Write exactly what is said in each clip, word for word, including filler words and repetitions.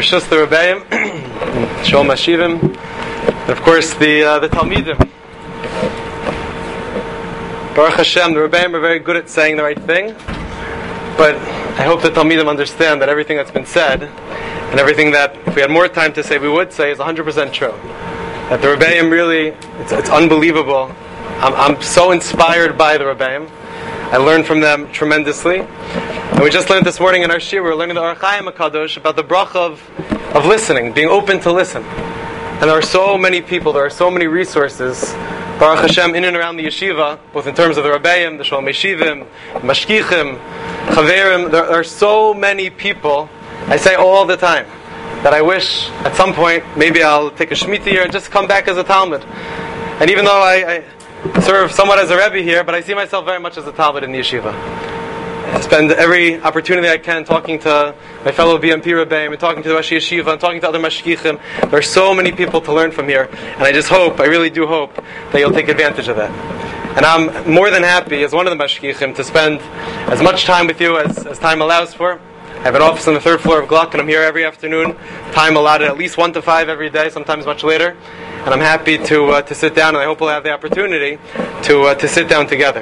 Rishus the Rebbeim, Shalom Hashivim, and of course the uh, the Talmidim. Baruch Hashem, the Rebbeim are very good at saying the right thing, but I hope the Talmidim understand that everything that's been said, and everything that, if we had more time to say, we would say, is one hundred percent true. That the Rebbeim really, it's, it's unbelievable. I'm, I'm so inspired by the Rebbeim. I learned from them tremendously. And we just learned this morning in our shir, we were learning the Orach Chaim HaKadosh about the bracha of, of listening, being open to listen. And there are so many people, there are so many resources, Baruch Hashem, in and around the yeshiva, both in terms of the Rebbeim, the Shalom Yeshivim, Mashkichim, Chaverim. There are so many people, I say all the time, that I wish at some point, maybe I'll take a Shemitah here and just come back as a Talmud. And even though I, I serve somewhat as a Rebbe here, but I see myself very much as a Talmud in the yeshiva. I spend every opportunity I can talking to my fellow B M P Rebbeim, and talking to the Rashi Yeshiva, and talking to other Mashkichim. There are so many people to learn from here, and I just hope, I really do hope, that you'll take advantage of that. And I'm more than happy, as one of the Mashkichim, to spend as much time with you as, as time allows for. I have an office on the third floor of Gluck, and I'm here every afternoon. Time allotted at least one to five every day, sometimes much later. And I'm happy to uh, to sit down, and I hope we'll have the opportunity to uh, to sit down together.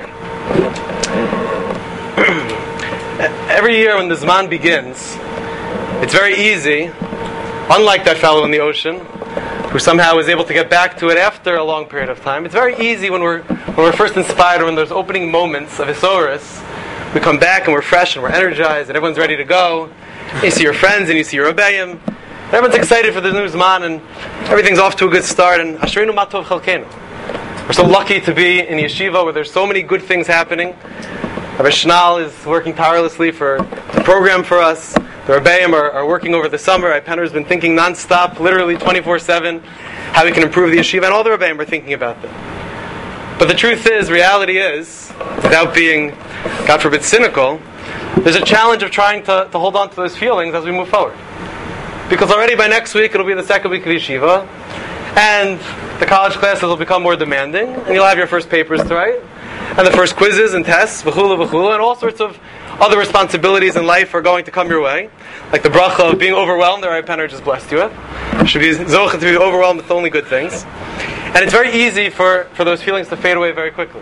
Every year when the Zman begins, it's very easy, unlike that fellow in the ocean, who somehow was able to get back to it after a long period of time. It's very easy when we're when we're first inspired, or when there's opening moments of Hisoris, we come back and we're fresh and we're energized and everyone's ready to go. You see your friends and you see your Rebbeim, and everyone's excited for the new Zman, and everything's off to a good start. And Ashreinu Ma Tov Chalkeinu. We're so lucky to be in yeshiva where there's so many good things happening. Rabbi Shnal is working tirelessly for the program for us. The Rebbeim are, are working over the summer. Rabbi Penner has been thinking non-stop, literally twenty-four seven, how we can improve the yeshiva, and all the Rebbeim are thinking about that. But the truth is, reality is, without being, God forbid, cynical, there's a challenge of trying to, to hold on to those feelings as we move forward. Because already by next week, it'll be the second week of yeshiva, and the college classes will become more demanding, and you'll have your first papers to write, and the first quizzes and tests, v'chula v'chula, and all sorts of other responsibilities in life are going to come your way. Like the bracha of being overwhelmed that Rabbi Penner just blessed you with. You should be zocheh to be overwhelmed with only good things. And it's very easy for, for those feelings to fade away very quickly.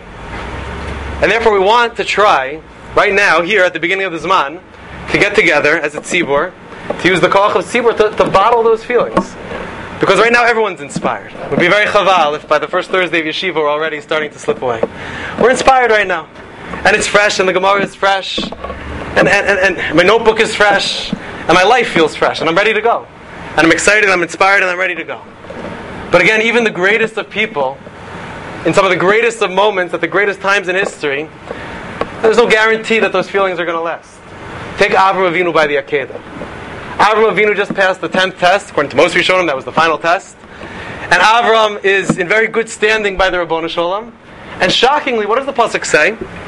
And therefore we want to try, right now, here at the beginning of the Zman, to get together as a tzibur, to use the koach of tzibur to, to bottle those feelings. Because right now everyone's inspired. It would be very chaval if by the first Thursday of yeshiva we're already starting to slip away. We're inspired right now. And it's fresh, and the Gemara is fresh, and, and, and, and my notebook is fresh, and my life feels fresh, and I'm ready to go. And I'm excited, and I'm inspired, and I'm ready to go. But again, even the greatest of people, in some of the greatest of moments, at the greatest times in history, there's no guarantee that those feelings are going to last. Take Avram Avinu by the Akedah. Avram Avinu just passed the tenth test. According to most Rishonim, that was the final test. And Avram is in very good standing by the Rabbanu Shalom. And shockingly, what does the pasuk say?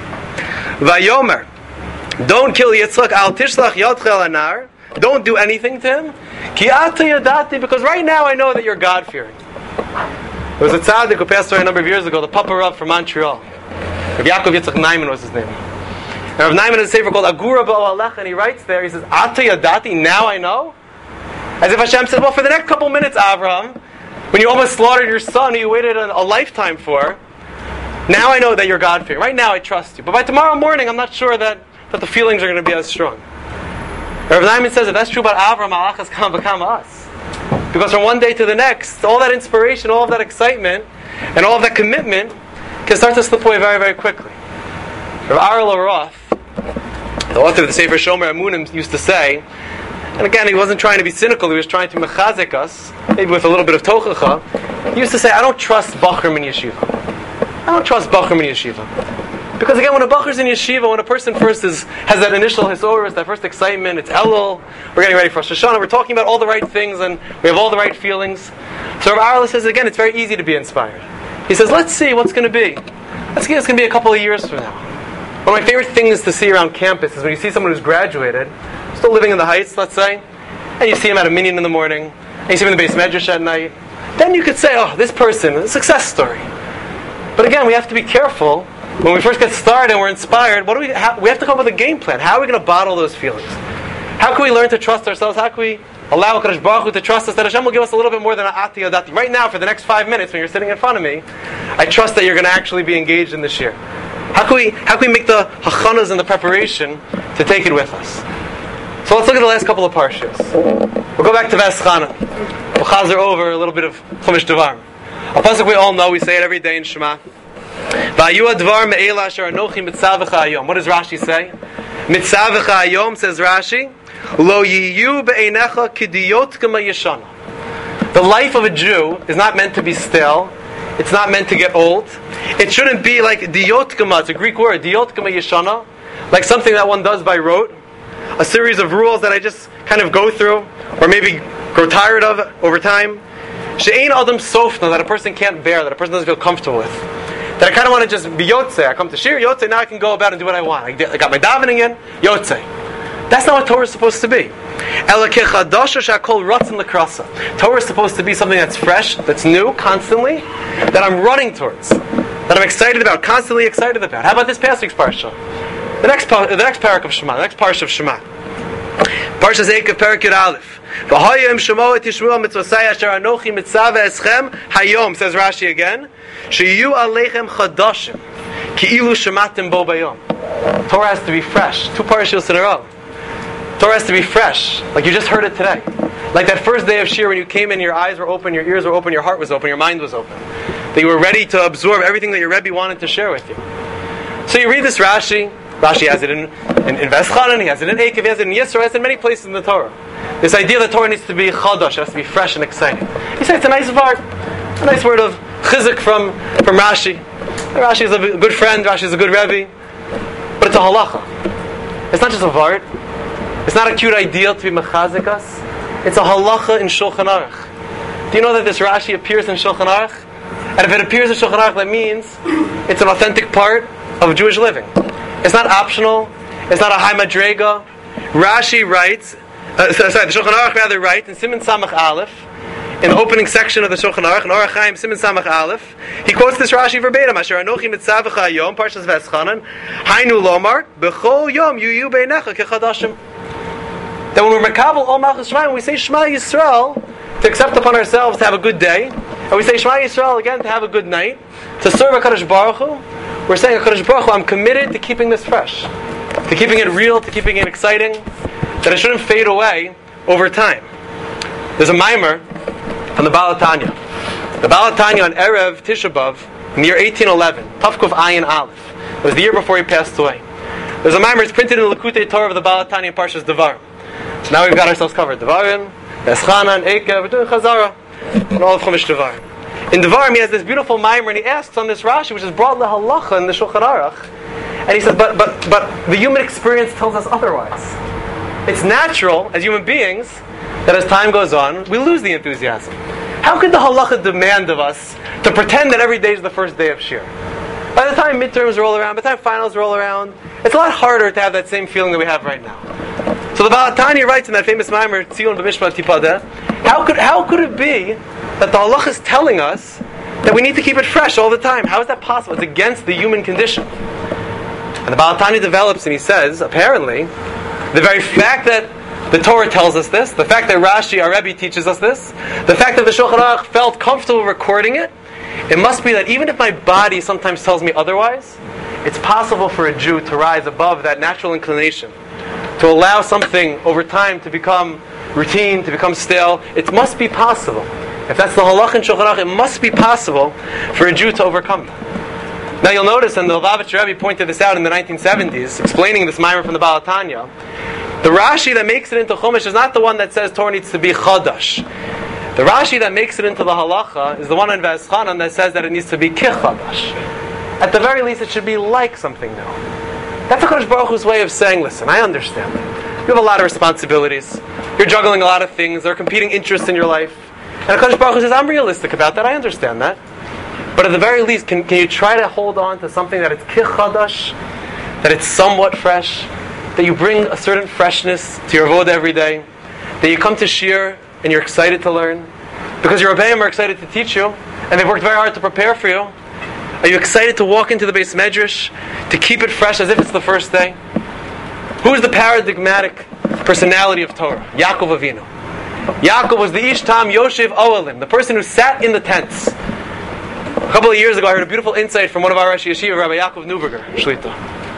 Vayomer, don't kill Yitzchak, al tishlach yadchel anar. Don't do anything to him. Ki ata yadati, because right now I know that you're God-fearing. There was a tzaddik who passed away a number of years ago, the Papa Rav from Montreal. Rav Yaakov Yitzchak Naiman was his name. And Rav Naiman has a sefer called Agura Ba'olech, and he writes there, he says, Ata Yadati, now I know? As if Hashem said, well, for the next couple minutes, Avraham, when you almost slaughtered your son who you waited a, a lifetime for, now I know that you're God-fearing. Right now I trust you. But by tomorrow morning, I'm not sure that, that the feelings are going to be as strong. Rav Naiman says, if that's true about Avraham, Allah has come become us. Because from one day to the next, all that inspiration, all of that excitement, and all of that commitment can start to slip away very, very quickly. Rav Arel Roth, the author of the Sefer Shomer Amunim, used to say, and again, he wasn't trying to be cynical, he was trying to mechazek us, maybe with a little bit of tochacha. He used to say, I don't trust Bachrim in yeshiva. I don't trust Bachrim in yeshiva. Because again, when a Bachr's in yeshiva, when a person first is, has that initial hisoris, that first excitement, it's Elul, we're getting ready for Rosh Hashanah, we're talking about all the right things, and we have all the right feelings. So Rav Arel says, again, it's very easy to be inspired. He says, let's see what's going to be. Let's see what's going to be a couple of years from now. One of my favorite things to see around campus is when you see someone who's graduated, still living in the Heights, let's say, and you see him at a minyan in the morning, and you see him in the Beis Medrash at night, then you could say, oh, this person, a success story. But again, we have to be careful. When we first get started and we're inspired, what do we, how, we have to come up with a game plan. How are we going to bottle those feelings? How can we learn to trust ourselves? How can we allow HaKadosh Baruch Hu to trust us that Hashem will give us a little bit more than an ati adati. Right now, for the next five minutes, when you're sitting in front of me, I trust that you're going to actually be engaged in this year. How can we, how can we make the hachanas and the preparation to take it with us? So let's look at the last couple of parshas. We'll go back to Veschanan. We'll chazer over a little bit of Chumash Devarim. A pasuk we all know, we say it every day in Shema. V'ayu advar me'ela asher anochi mitzavecha hayom. What does Rashi say? Mitzavecha hayom, says Rashi, lo yiyu be'einecha kidiyot kama yeshana. The life of a Jew is not meant to be stale. It's not meant to get old. It shouldn't be like diyotkama. It's a Greek word, diyotkama yeshana, like something that one does by rote, a series of rules that I just kind of go through, or maybe grow tired of over time. She'ein adam sofna, that a person can't bear, that a person doesn't feel comfortable with. That I kind of want to just be yotzei. I come to shir yotzei, now I can go about and do what I want. I got my davening in, yotzei. That's not what Torah is supposed to be. Torah is supposed to be something that's fresh, that's new, constantly, that I'm running towards, that I'm excited about, constantly excited about. How about this past week's parsha? The next, the next parak of Shema, the next parsha of Shema. Parsha Zeikav Parak Yud Aleph. V'hoyim shemo et yishmu mitzvosai asher anochi mitzave eschem hayom, says Rashi again, sheyu aleichem chadashim ki'ilu shematim bo bayom. Torah has to be fresh. Two parashas in a row. Torah has to be fresh, like you just heard it today. Like that first day of Shir when you came in, your eyes were open, your ears were open, your heart was open, your mind was open. That you were ready to absorb everything that your Rebbe wanted to share with you. So you read this Rashi. Rashi has it in, in, in Veschanan, he has it in Eikev, he has it in Yisro, he has it in many places in the Torah. This idea that Torah needs to be chadash, it has to be fresh and exciting. He says it's a nice word, a nice word of chizuk from, from Rashi. Rashi is a good friend, Rashi is a good Rebbe, but it's a halacha. It's not just a word. It's not a cute ideal to be mechazik us. It's a halacha in Shulchan Aruch. Do you know that this Rashi appears in Shulchan Aruch? And if it appears in Shulchan Aruch, that means it's an authentic part of Jewish living. It's not optional. It's not a high madrega. Rashi writes, uh, sorry, the Shulchan Aruch rather writes in Siman Samach Aleph, in the opening section of the Shulchan Aruch, in Orach Chaim Siman Samach Aleph, he quotes this Rashi verbatim. Asher anochi mitzavecha hayom, Parshas Veschanan, Hainu lomar, b'chol yom yuyu beinecha kechadashim. That when we're makabel all malchus Shema, when we say Shema Yisrael, to accept upon ourselves to have a good day, and we say Shema Yisrael again to have a good night, to serve HaKadosh Baruch Hu, we're saying HaKadosh Baruch Hu, I'm committed to keeping this fresh, to keeping it real, to keeping it exciting, that it shouldn't fade away over time. There's a mimer on the Baal HaTanya. The Baal HaTanya on Erev Tisha B'Av in the year eighteen eleven, Tavkuf Ayin Aleph. It was the year before he passed away. There's a mimer, it's printed in the Likutei Torah of the Baal HaTanya Parshas Devarim. So now we've got ourselves covered. Devarim, Veschanan, Eikev, we're doing Chazara, and all of Chumash Devarim. In Devarim, he has this beautiful mimer, and he asks on this Rashi, which is brought lehalacha in the Shulchan Aruch, and he says, but but but the human experience tells us otherwise. It's natural as human beings that as time goes on, we lose the enthusiasm. How could the halacha demand of us to pretend that every day is the first day of Shir? By the time midterms roll around, by the time finals roll around, it's a lot harder to have that same feeling that we have right now. So the Baal HaTanya writes in that famous mimer, Tzion b'mishpat tipadeh, how could how could it be that the halacha is telling us that we need to keep it fresh all the time? How is that possible? It's against the human condition. And the Baal HaTanya develops and he says, apparently, the very fact that the Torah tells us this, the fact that Rashi, our Rebbe, teaches us this, the fact that the Shulchan Aruch felt comfortable recording it, it must be that even if my body sometimes tells me otherwise, it's possible for a Jew to rise above that natural inclination, to allow something over time to become routine, to become stale. It must be possible. If that's the halach in Shulchan Aruch, it must be possible for a Jew to overcome that. Now you'll notice, and the Lubavitcher Rebbe pointed this out in the nineteen seventies, explaining this mimer from the Baal HaTanya, the Rashi that makes it into Chumash is not the one that says Torah needs to be chadash. The Rashi that makes it into the halacha is the one in Veschanan that says that it needs to be kichadash. At the very least, it should be like something new. That's HaKadosh Baruch Hu's way of saying, listen, I understand. You have a lot of responsibilities. You're juggling a lot of things. There are competing interests in your life. And HaKadosh Baruch Hu says, I'm realistic about that. I understand that. But at the very least, can, can you try to hold on to something that it's kichadash, that it's somewhat fresh, that you bring a certain freshness to your avoda every day, that you come to shir and you're excited to learn, because your Rebbeim are excited to teach you, and they've worked very hard to prepare for you. Are you excited to walk into the Beis Medrash, to keep it fresh as if it's the first day? Who is the paradigmatic personality of Torah? Yaakov Avinu. Yaakov was the Ishtam Yoshev Oalim, the person who sat in the tents. A couple of years ago, I heard a beautiful insight from one of our Rosh Yeshiva, Rabbi Yaakov Neuberger, Shlita.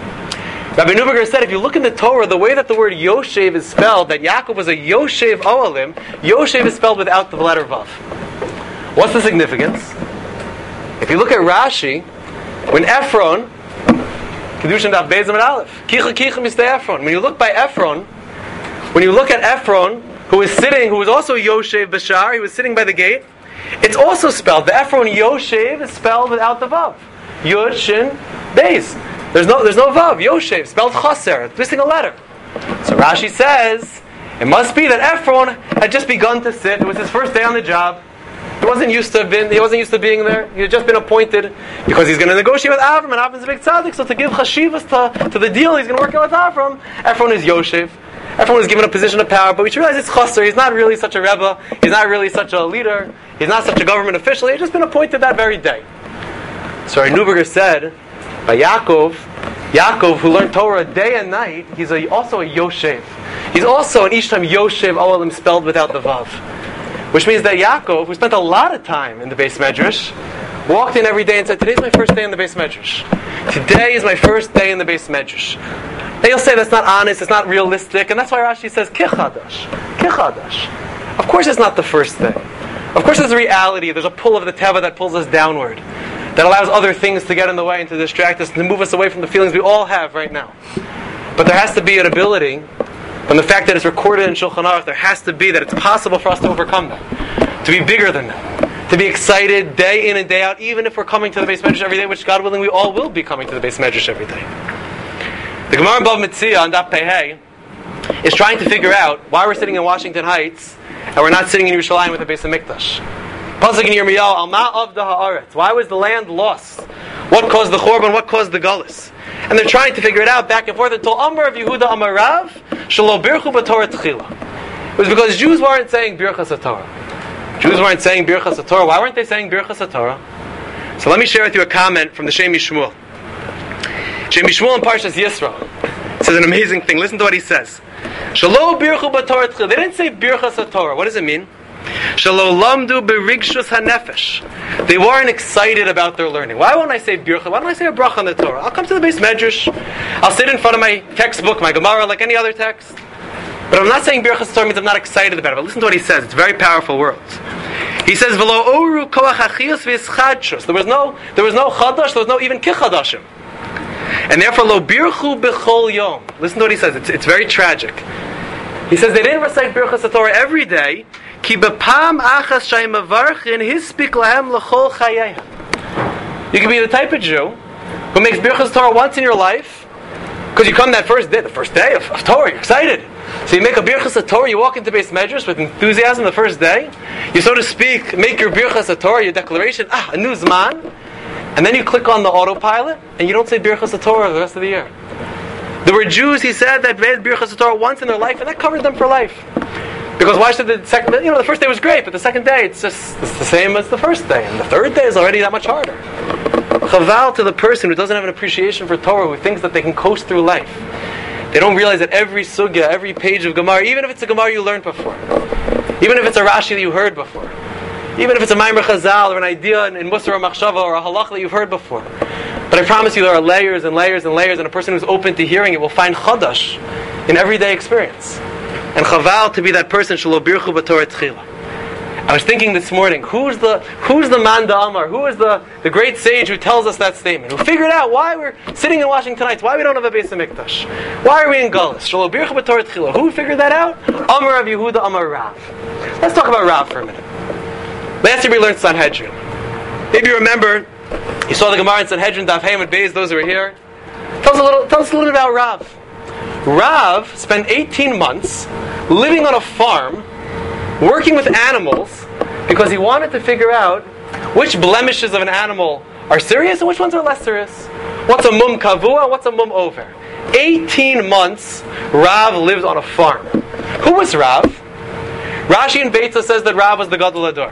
Rabbi Neuberger said, if you look in the Torah, the way that the word Yoshev is spelled, that Yaakov was a Yoshev Oalim, Yoshev is spelled without the letter Vav. What's the significance? If you look at Rashi, when Ephron, Kedushin Daf Beis Amud Aleph, Kicha Kicha Mistei Ephron. When you look by Ephron, when you look at Ephron, who is sitting, who was also Yoshev Bashar, he was sitting by the gate, it's also spelled, the Ephron Yoshev is spelled without the Vav. Yud, Shin, Beis. There's no, there's no Vav. Yoshev, spelled Chaser, it's missing a letter. So Rashi says, it must be that Ephron had just begun to sit, it was his first day on the job. He wasn't used to been, he wasn't used to being there. He had just been appointed because he's going to negotiate with Avram, and Avram's a big tzaddik, so to give chashivas to, to the deal, he's going to work out with Avram. Ephron is Yoshev. Ephron was given a position of power, but we should realize it's chaser. He's not really such a rebbe. He's not really such a leader. He's not such a government official. He had just been appointed that very day. So our Neuberger said, by Yaakov, Yaakov, who learned Torah day and night, he's a, also a Yoshev. He's also an Ishtam Yoshev Oalim spelled without the Vav. Which means that Yaakov, who spent a lot of time in the Beis Medrash, walked in every day and said, today's my first day in the Beis Medrash. Today is my first day in the Beis Medrash. And you'll say that's not honest, it's not realistic, and that's why Rashi says, Kichadash. Kichadash. Of course it's not the first day. Of course there's a reality, there's a pull of the Teva that pulls us downward, that allows other things to get in the way and to distract us, and to move us away from the feelings we all have right now. But there has to be an ability, from the fact that it's recorded in Shulchan Aruch, there has to be that it's possible for us to overcome that, to be bigger than that, to be excited day in and day out, even if we're coming to the Beis Medrash every day, which God willing we all will be coming to the Beis Medrash every day. The Gemara in Bava Metzia on Daf Pehei is trying to figure out why we're sitting in Washington Heights and we're not sitting in Yerushalayim with the Beis HaMikdash. Pasuk in Yirmiyahu, Al Ma'av da Haaretz. Why was the land lost? What caused the Chorban? What caused the Gullus? And they're trying to figure it out back and forth until Amar of Yehuda Amar Rav Shelo Birchu B'Torah Tchila. It was because Jews weren't saying Birchas HaTorah. Jews weren't saying Birchas HaTorah. Why weren't they saying Birchas HaTorah? So let me share with you a comment from the Shem Yishmuel. Shem Yishmuel in Parshas Yisro says an amazing thing. Listen to what he says. Shelo Birchu B'Torah Tchila. They didn't say Birchas HaTorah. What does it mean? Shelo Lamdu B'Rigshus HaNefesh. They weren't excited about their learning. Why won't I say Bircha? Why don't I say a bracha on the Torah? I'll come to the Beis Medrash. I'll sit in front of my textbook, my Gemara, like any other text. But I'm not saying Birchas Torah means I'm not excited about it. But listen to what he says. It's very powerful words. He says, "V'lo oru koach achiyus v'yischadshus." There was no, there was no chadash. There was no even kichadashim. And therefore, lo birchu b'chol yom. Listen to what he says. It's, it's very tragic. He says they didn't recite Birchas Torah every day. Ki b'pam achas shayim avarchin hispik lahem l'chol chayehem. You can be the type of Jew who makes Birchas Torah once in your life, because you come that first day, the first day of, of Torah, you're excited. So you make a Birchas Torah, you walk into Beis Medrash with enthusiasm the first day. You, so to speak, make your Birchas Torah, your declaration, ah, a new Zman, and then you click on the autopilot, and you don't say Birchas Torah the rest of the year. There were Jews, he said, that read Birchas Torah once in their life, and that covered them for life. Because why should the second, you know, the first day was great, but the second day, it's just it's the same as the first day, and the third day is already that much harder. Chaval to the person who doesn't have an appreciation for Torah, who thinks that they can coast through life. They don't realize that every sugya, every page of Gemara, even if it's a Gemara you learned before, even if it's a Rashi that you heard before, even if it's a Maimer Chazal or an idea in, in Musar or Machshava or a Halach that you've heard before, but I promise you there are layers and layers and layers, and a person who's open to hearing it will find Chadash in everyday experience. And Chaval to be that person, Shelo Birchu B'Torah Tchila. I was thinking this morning, who's the who's the man Amar? Who is the, the great sage who tells us that statement? Who figured out why we're sitting in Washington Heights, why we don't have a Beis HaMikdash? Why are we in Gullus? Shelo Birchu B'Torah Tchila. Who figured that out? Amar of Yehuda Amar Rav. Let's talk about Rav for a minute. Last year we learned Sanhedrin. Maybe you remember, you saw the Gemara in Sanhedrin, Daf Hey and Beis, those who are here. Tell us a little, tell us a little bit about Rav. Rav spent eighteen months living on a farm, working with animals, because he wanted to figure out which blemishes of an animal are serious and which ones are less serious. What's a mum kavua, what's a mum over? eighteen months Rav lived on a farm. Who was Rav? Rashi in Beitza says that Rav was the Gadol Hador.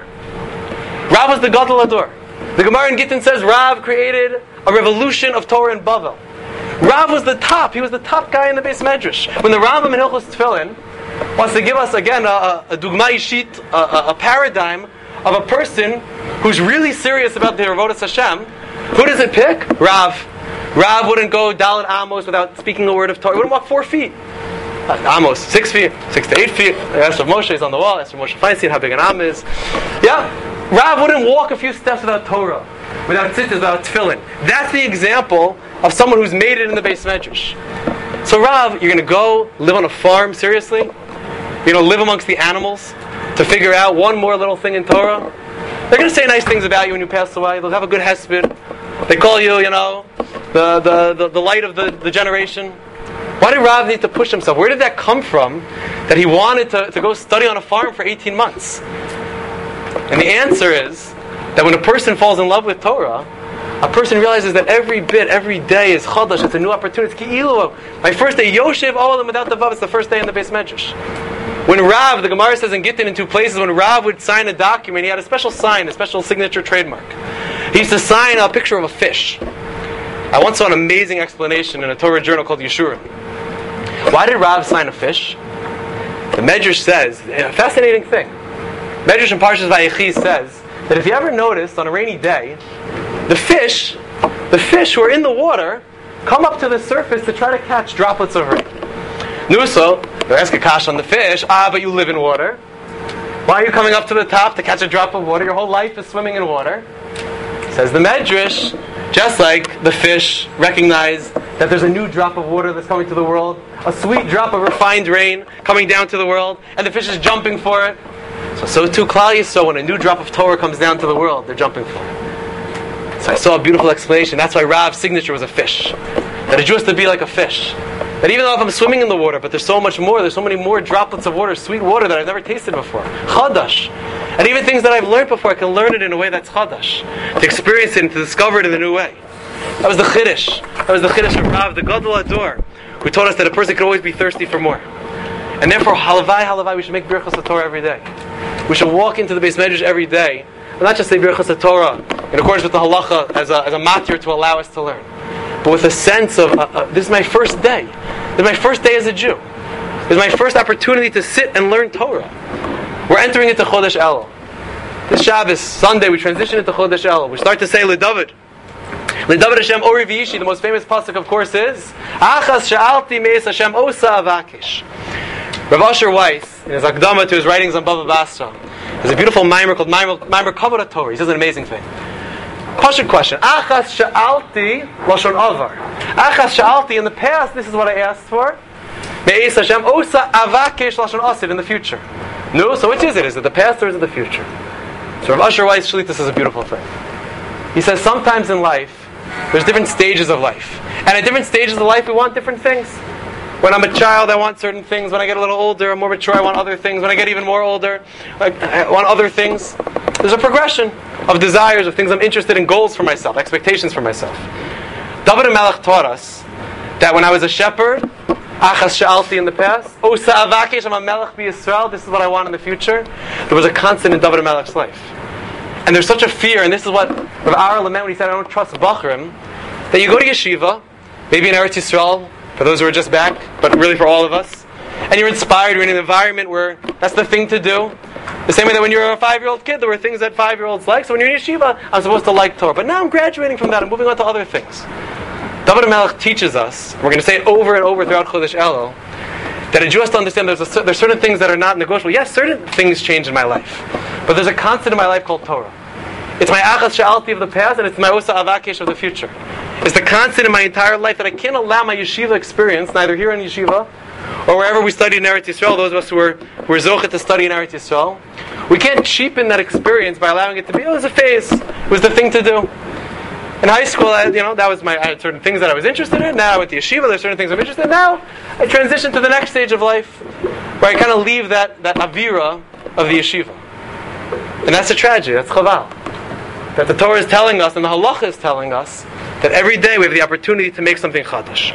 Rav was the Gadol Hador. The Gemara in Gittin says Rav created a revolution of Torah in Bavel. Rav was the top. He was the top guy in the Beis Medrash. When the Rambam in Hilchos Tefillin wants to give us again a, a dugma ishit, a, a, a paradigm of a person who's really serious about the avodas Hashem. Who does it pick? Rav. Rav wouldn't go Dalet Amos without speaking a word of Torah. He wouldn't walk four feet. Amos, six feet, six to eight feet. Esther Moshe is on the wall. Esther Moshe Feinstein, how big an Am is. Yeah, Rav wouldn't walk a few steps without Torah, without tzitzis, without tefillin. That's the example of someone who's made it in the Beis Medrash. So Rav, you're going to go live on a farm, seriously? You're going to live amongst the animals to figure out one more little thing in Torah? They're going to say nice things about you when you pass away. They'll have a good hesped. They call you, you know, the, the, the, the light of the, the generation. Why did Rav need to push himself? Where did that come from that he wanted to, to go study on a farm for eighteen months? And the answer is that when a person falls in love with Torah, a person realizes that every bit, every day is chadash. It's a new opportunity. It's ki'ilu. My first day, Yoshev Olam without the vav. It's the first day in the Beis Medrash. When Rav, the Gemara says in Gittin in two places, when Rav would sign a document, he had a special sign, a special signature trademark. He used to sign a picture of a fish. I once saw an amazing explanation in a Torah journal called Yeshurun. Why did Rav sign a fish? The Medrash says, a fascinating thing. Medrash in Parshas Vayechi says that if you ever noticed on a rainy day, the fish, the fish who are in the water, come up to the surface to try to catch droplets of rain. Nuso, they ask a kash on the fish. Ah, but you live in water. Why are you coming up to the top to catch a drop of water? Your whole life is swimming in water. Says the Medrash, just like the fish recognize that there's a new drop of water that's coming to the world, a sweet drop of refined rain coming down to the world, and the fish is jumping for it. So, so too, Klal Yisrael, when a new drop of Torah comes down to the world, they're jumping for it. So I saw a beautiful explanation. That's why Rav's signature was a fish. That a Jew has to be like a fish. That even though if I'm swimming in the water, but there's so much more, there's so many more droplets of water, sweet water that I've never tasted before. Chadash. And even things that I've learned before, I can learn it in a way that's chadash. To experience it and to discover it in a new way. That was the Chiddush. That was the Chiddush of Rav, the Gadol Ador, who taught us that a person could always be thirsty for more. And therefore, halavai, halavai, we should make Birchas HaTorah every day. We should walk into the Beis Medrash every day, and not just say Birchas HaTorah in accordance with the halacha as a, as a matir to allow us to learn, but with a sense of, uh, uh, this is my first day. This is my first day as a Jew. This is my first opportunity to sit and learn Torah. We're entering into Chodesh Elul. This Shabbos, Sunday, we transition into Chodesh Elul. We start to say LeDavid. LeDavid Hashem Ori V'ishi, the most famous pasuk, of course, is Achas Sha'alti Meis Hashem Osa Avakish. Rav Asher Weiss, in his Akdama to his writings on Bava Basra, has a beautiful mimer called Mimer Kavod HaTorah. He says an amazing thing. Question, question. Achas Sha'alti Lashon Avar. Achas Sha'alti, in the past, this is what I asked for. Me'ez Hashem Osa Avakish Lashon Asid, in the future. No, so which is it? Is it the past or is it the future? So Rav Asher Weiss Shlitus is a beautiful thing. He says sometimes in life, there's different stages of life. And at different stages of life, we want different things. When I'm a child, I want certain things. When I get a little older, I'm more mature, I want other things. When I get even more older, I want other things. There's a progression of desires, of things I'm interested in, goals for myself, expectations for myself. David HaMelech taught us that when I was a shepherd, Achas Sha'alti in the past, Osa Avakesh, I'm a Melech B'Yisrael, this is what I want in the future. There was a constant in David HaMelech's life. And there's such a fear, and this is what Rav Ara lament when he said, I don't trust Bachrim, that you go to yeshiva, maybe in Eretz Yisrael, for those who are just back, but really for all of us, and you're inspired, you're in an environment where that's the thing to do. The same way that when you were a five-year-old kid, there were things that five-year-olds like, so when you're in yeshiva, I'm supposed to like Torah. But now I'm graduating from that, I'm moving on to other things. David HaMelech teaches us, we're going to say it over and over throughout Chodesh Elul, that a Jew has to understand there's, a, there's certain things that are not negotiable. Yes, certain things change in my life, but there's a constant in my life called Torah. It's my Achas Sha'alti of the past, and it's my Osa Avakesh of the future. It's the constant in my entire life that I can't allow my yeshiva experience, neither here in yeshiva, or wherever we study in Eretz Yisrael, those of us who are, who are zochet to study in Eretz Yisrael, we can't cheapen that experience by allowing it to be, oh, it was a phase, it was the thing to do. In high school, I, you know, that was my, I had certain things that I was interested in. Now I went to yeshiva, there's certain things I'm interested in. Now I transition to the next stage of life, where I kind of leave that, that avira of the yeshiva. And that's a tragedy, that's chaval. That the Torah is telling us, and the halacha is telling us, that every day we have the opportunity to make something chadash.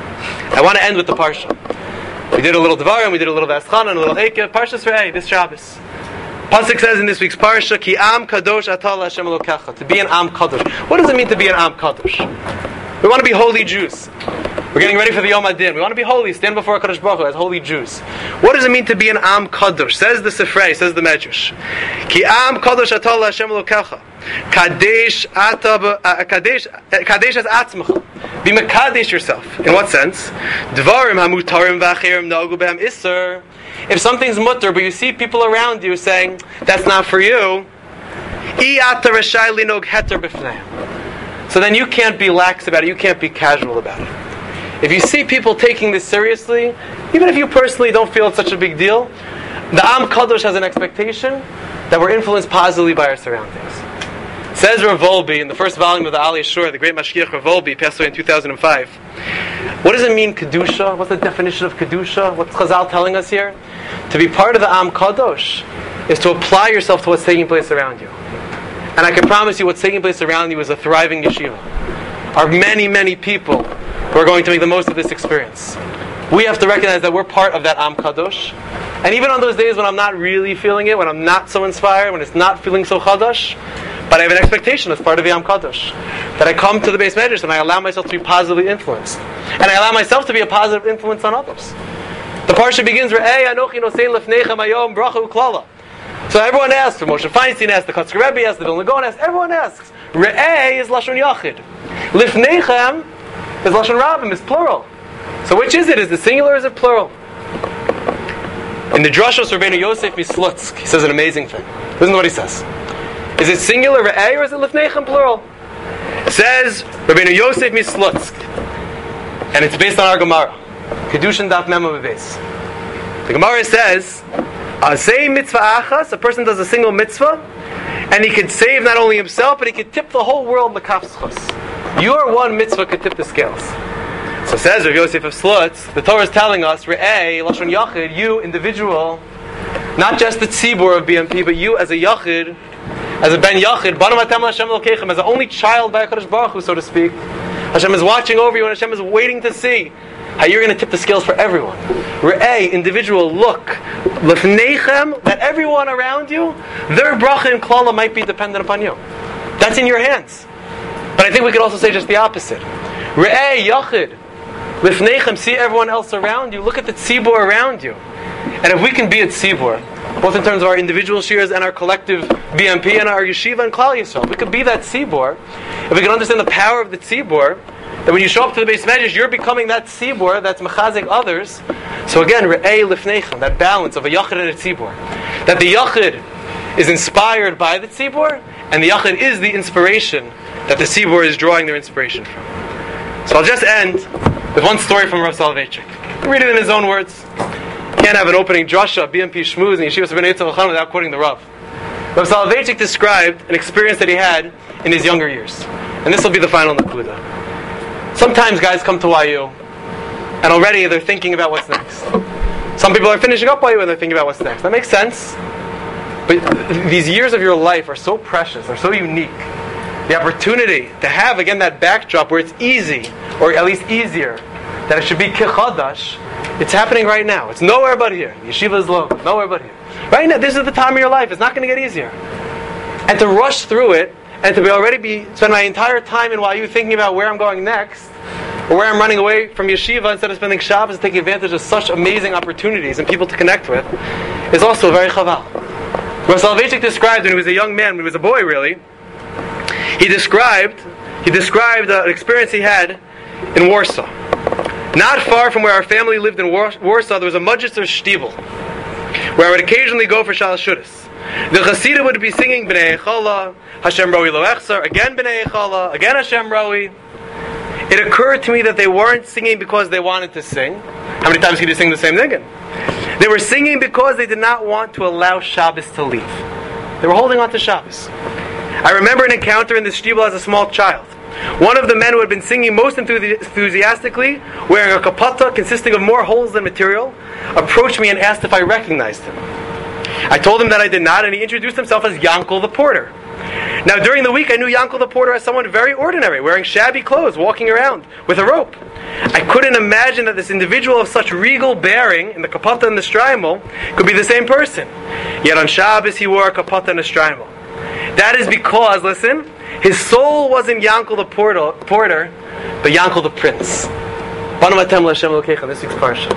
I want to end with the parsha. We did a little Devarim, we did a little V'aschana, and a little Eikev. Parshas Re'eh, this Shabbos. Pasuk says in this week's parsha, Ki am kadosh atal Hashem Elokecha. To be an am kadosh. What does it mean to be an am kadosh? We want to be holy Jews. We're getting ready for the Yom Adin. We want to be holy, stand before HaKadosh Baruch Hu as holy Jews. What does it mean to be an Am Kadosh? Says the Sifrei, says the Medrash. Ki Am Kadosh atah Hashem Elokecha. Kadesh atab Kadesh Kadesh as atzmacha. Be mekadesh yourself. In what sense? Dvarim hamutarim v'achirim nagu behem iser. If something's mutter, but you see people around you saying that's not for you, I ata reshai linog heter b'fneim. So then you can't be lax about it. You can't be casual about it. If you see people taking this seriously, even if you personally don't feel it's such a big deal, the Am Kadosh has an expectation that we're influenced positively by our surroundings. Says Rav Wolbe in the first volume of the Aliyah Shur, the great Mashgiach Rav Wolbe, passed away in two thousand five. What does it mean, Kedusha? What's the definition of Kedusha? What's Chazal telling us here? To be part of the Am Kadosh is to apply yourself to what's taking place around you. And I can promise you what's taking place around you is a thriving yeshiva. Are many, many people who are going to make the most of this experience. We have to recognize that we're part of that Am Kadosh. And even on those days when I'm not really feeling it, when I'm not so inspired, when it's not feeling so Chadash, but I have an expectation as part of the Am Kadosh, that I come to the Beis Medrash and I allow myself to be positively influenced. And I allow myself to be a positive influence on others. The parsha begins, Re'ei anochi nosein lefneichem hayom bracha u'klala. So everyone asks, Moshe Feinstein asks, the Kotzker Rebbe asks, the Vilna Gaon asks, everyone asks. Re'ei is Lashon Yachid. Lifneichem is Lashon Rabim, is plural. So which is it? Is it singular or is it plural? In the Drashos Rabbeinu Yosef Mislutsk, he says an amazing thing. Listen to what he says. Is it singular Re'ei or is it Lifneichem plural? It says Rabbeinu Yosef Mislutsk, and it's based on our Gemara. Kedushin Daf Mem Beis. The Gemara says, Azei mitzvah achas, a person does a single mitzvah, and he could save not only himself, but he could tip the whole world l'kafschus. Your one mitzvah could tip the scales. So says Rav Yosef of Slutz, the Torah is telling us, Re'ei, Lashon Yachid, you, individual, not just the tzibur of B M P, but you as a Yachid, as a Ben Yachid, Banu Matam Hashem Elokechem, as the only child by HaKadosh Baruch Hu, so to speak, Hashem is watching over you and Hashem is waiting to see how you're going to tip the scales for everyone. Re'ei, individual, look, Lefneichem, that everyone around you, their bracha and klala might be dependent upon you. That's in your hands. But I think we could also say just the opposite. Re'ei, Yachid, Lefneichem, see everyone else around you, look at the tzibur around you. And if we can be at tzibur, both in terms of our individual shiurs and our collective B M P and our yeshiva and Klal Yisrael, we could be that tzibur, if we can understand the power of the tzibur, that when you show up to the Beis Medrash, you're becoming that tzibur that's mechazik others. So again, re'ei lifneichem, that balance of a yachid and a tzibur. That the yachid is inspired by the tzibur, and the yachid is the inspiration that the tzibur is drawing their inspiration from. So I'll just end with one story from Rav Soloveitchik. Read it in his own words. Can't have an opening drasha, B M P shmooze, and Yeshivas B'nai Yitzchak Elchanan without quoting the Rav. Rav Soloveitchik described an experience that he had in his younger years. And this will be the final nakuda. Sometimes guys come to Y U, and already they're thinking about what's next. Some people are finishing up Y U and they're thinking about what's next. That makes sense. But these years of your life are so precious, are so unique. The opportunity to have, again, that backdrop where it's easy, or at least easier, that it should be kichadash, it's happening right now. It's nowhere but here. Yeshiva is low, nowhere but here. Right now, this is the time of your life. It's not going to get easier. And to rush through it, and to be already be spend my entire time in Y U thinking about where I'm going next, or where I'm running away from yeshiva instead of spending Shabbos and taking advantage of such amazing opportunities and people to connect with, is also very chaval. Rav Soloveitchik described when he was a young man, when he was a boy really, he described he described uh, an experience he had in Warsaw. Not far from where our family lived in War- Warsaw, there was a Mudjitzer Shtibel, where I would occasionally go for Shalosh Shudas. The Hasidah would be singing B'nai Echala, Hashem Roi Lo Echsar, again B'nai Echala, again Hashem Roi. It occurred to me that they weren't singing because they wanted to sing. How many times can you sing the same niggin? They were singing because they did not want to allow Shabbos to leave. They were holding on to Shabbos. I remember an encounter in the shtibel as a small child. One of the men who had been singing most enthusiastically, wearing a kapata consisting of more holes than material, approached me and asked if I recognized him. I told him that I did not, and he introduced himself as Yankel the Porter. Now, during the week, I knew Yankel the Porter as someone very ordinary, wearing shabby clothes, walking around with a rope. I couldn't imagine that this individual of such regal bearing, in the kapata and the shtreimel, could be the same person. Yet on Shabbos, he wore a kapata and a shtreimel. That is because, listen, his soul wasn't Yankel the Porter, Porter but Yankel the Prince. Banu Matem L'Hashem Elokechem, this week's parsha.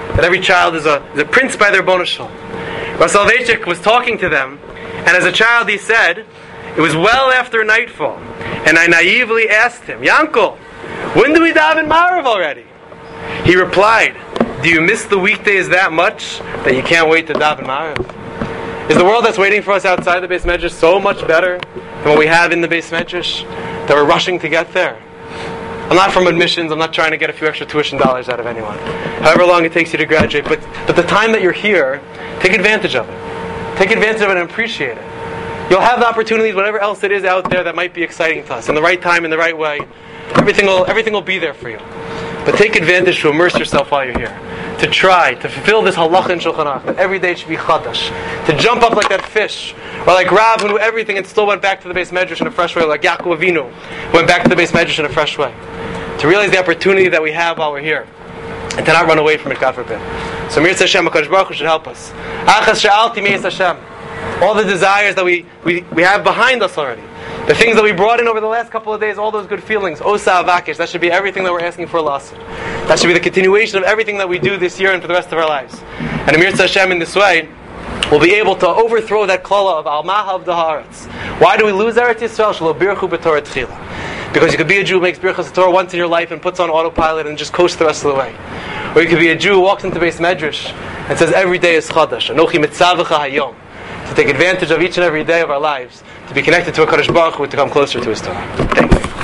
that every child is a, is a prince by their Ribbono Shel Olam. Rav Soloveitchik was talking to them, and as a child he said, it was well after nightfall, and I naively asked him, Yankel, when do we daven Marav already? He replied, do you miss the weekdays that much that you can't wait to daven Marav? Is the world that's waiting for us outside the Beis Medrash so much better than what we have in the Beis Medrash that we're rushing to get there? I'm not from admissions, I'm not trying to get a few extra tuition dollars out of anyone. However long it takes you to graduate, but, but the time that you're here, take advantage of it. Take advantage of it and appreciate it. You'll have the opportunities, whatever else it is out there that might be exciting to us. In the right time, in the right way, everything will, everything will be there for you. But take advantage to immerse yourself while you're here. To try, to fulfill this halacha in Shulchan Aruch, that every day it should be chadash. To jump up like that fish, or like Rav who knew everything and still went back to the Beis Medrash in a fresh way, like Yaakov Avinu went back to the Beis Medrash in a fresh way. To realize the opportunity that we have while we're here, and to not run away from it, God forbid. So Mir Hashem, HaKadosh Baruch Hu should help us. Achas she'alti me'ez Hashem. All the desires that we, we, we have behind us already. The things that we brought in over the last couple of days, all those good feelings. Osa avakish, that should be everything that we're asking for last. That should be the continuation of everything that we do this year and for the rest of our lives. And Amir Hashem in this way, we'll be able to overthrow that klala of al maha of the haaretz. Why do we lose Eretz Yisrael? Shelo birchu b'torah tchila. Because you could be a Jew who makes birchas Torah once in your life and puts on autopilot and just coasts the rest of the way. Or you could be a Jew who walks into Beis Medrash and says every day is chadash. Anochi mitzavecha hayom. To take advantage of each and every day of our lives, to be connected to a HaKadosh Baruch Hu, to come closer to His Torah. Thank you.